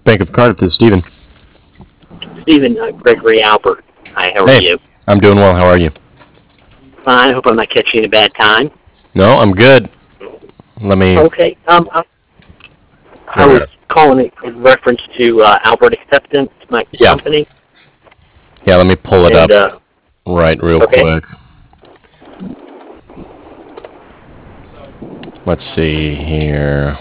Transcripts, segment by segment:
Bank of Cardiff, this is Steven. Stephen, Gregory Albert. Hi, how are Hey, you? I'm doing well. How are you? Fine. I hope I'm not catching you at a bad time. No, I'm good. Let me. Okay. I was calling it in reference to Albert Acceptance, my Yeah. company. Yeah, let me pull it And up right real okay. quick. Let's see here.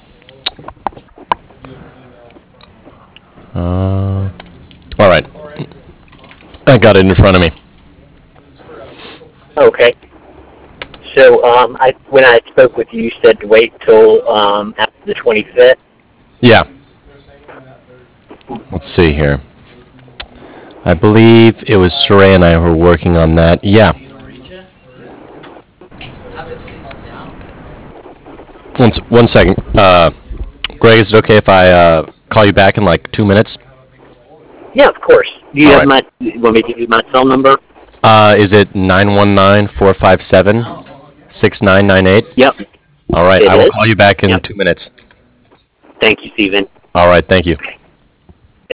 All right. I got it in front of me. Okay. So when I spoke with you, you said to wait till after the 25th. Yeah. Let's see here. I believe it was Saray and I who were working on that. Yeah. One second. Greg, is it okay if I call you back in like 2 minutes? Yeah, of course. Do you All have right. you want me to give you my cell number? Is it 919-457-6998? Yep, All right. it I will is. call you back in Yep. 2 minutes. Thank you, Stephen. All right. Thank you.